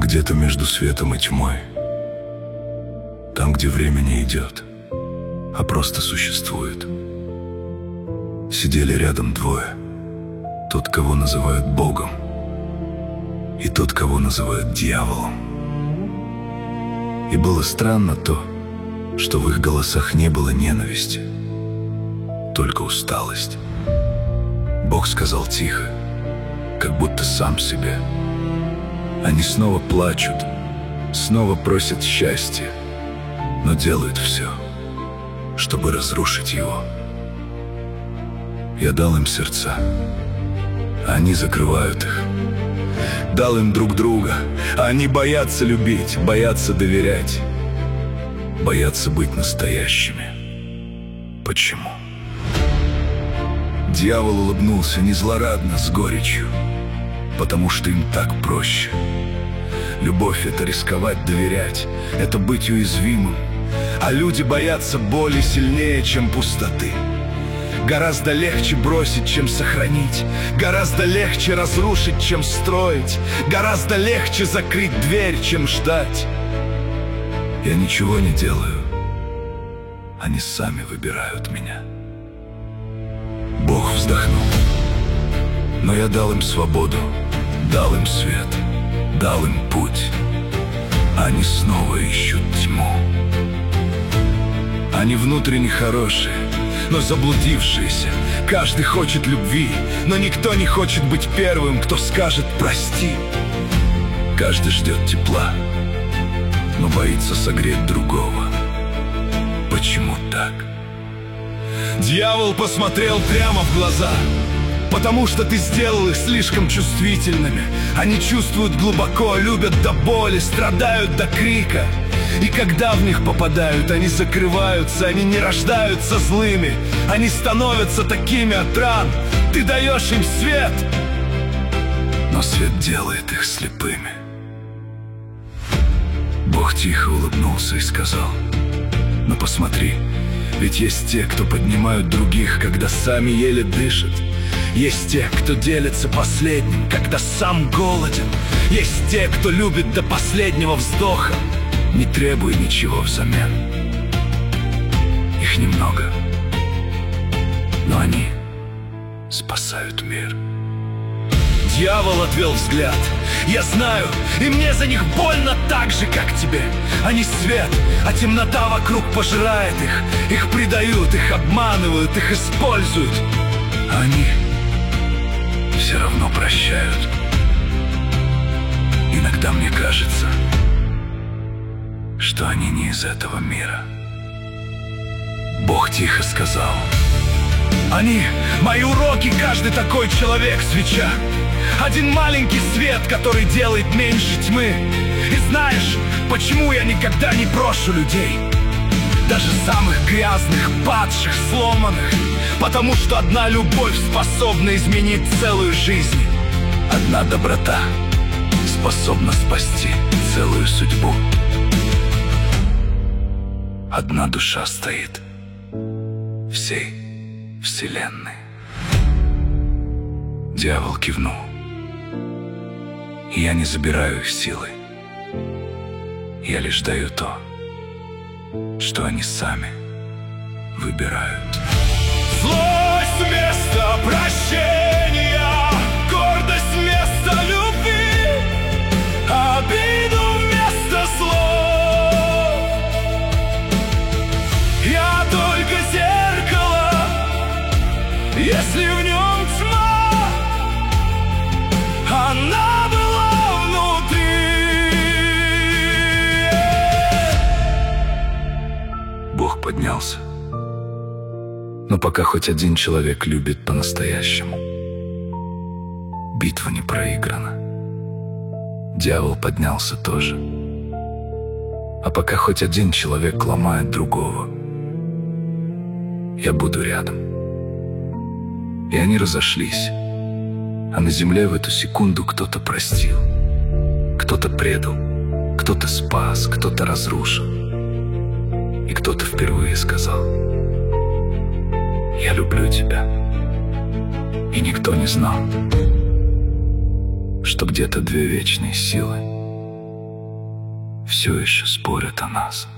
Где-то между светом и тьмой, там, где время не идет, а просто существует, сидели рядом двое. Тот, кого называют Богом, и тот, кого называют дьяволом. И было странно то, что в их голосах не было ненависти, только усталость. Бог сказал тихо, как будто сам себе: они снова плачут, снова просят счастья, но делают все, чтобы разрушить его. Я дал им сердца, а они закрывают их. Дал им друг друга, а они боятся любить, боятся доверять, боятся быть настоящими. Почему? Дьявол улыбнулся не злорадно, с горечью, потому что им так проще. Любовь — это рисковать, доверять, это быть уязвимым. А люди боятся боли сильнее, чем пустоты. Гораздо легче бросить, чем сохранить. Гораздо легче разрушить, чем строить. Гораздо легче закрыть дверь, чем ждать. Я ничего не делаю, они сами выбирают меня. Бог вздохнул. Но я дал им свободу, дал им свет, дал им путь. Они снова ищут тьму. Они внутренне хорошие, но заблудившиеся. Каждый хочет любви, но никто не хочет быть первым, кто скажет «прости». Каждый ждет тепла, но боится согреть другого. Почему так? Дьявол посмотрел прямо в глаза. Потому что ты сделал их слишком чувствительными. Они чувствуют глубоко, любят до боли, страдают до крика. И когда в них попадают, они закрываются, они не рождаются злыми. Они становятся такими от ран. Ты даешь им свет, но свет делает их слепыми. Бог тихо улыбнулся и сказал: но посмотри, ведь есть те, кто поднимают других, когда сами еле дышат. Есть те, кто делится последним, когда сам голоден. Есть те, кто любит до последнего вздоха, не требуя ничего взамен. Их немного, но они спасают мир. Дьявол отвел взгляд. Я знаю, и мне за них больно так же, как тебе. Они свет, а темнота вокруг пожирает их. Их предают, их обманывают, их используют. А они все равно прощают. Иногда мне кажется, что они не из этого мира. Бог тихо сказал: они мои уроки, каждый такой человек свеча. Один маленький свет, который делает меньше тьмы. И знаешь, почему я никогда не брошу людей? Даже самых грязных, падших, сломанных. Потому что одна любовь способна изменить целую жизнь. Одна доброта способна спасти целую судьбу. Одна душа стоит всей вселенной. Дьявол кивнул. И я не забираю их силы. Я лишь даю то, что они сами выбирают. Злость вместо прощения, гордость вместо любви, обиду вместо слов. Я только зеркало, если в нем тьма, она была внутри. Бог поднялся. Но пока хоть один человек любит по-настоящему, битва не проиграна. Дьявол поднялся тоже. А пока хоть один человек ломает другого, я буду рядом. И они разошлись. А на земле в эту секунду кто-то простил, кто-то предал, кто-то спас, кто-то разрушил. И кто-то впервые сказал: я люблю тебя. И никто не знал, что где-то две вечные силы все еще спорят о нас.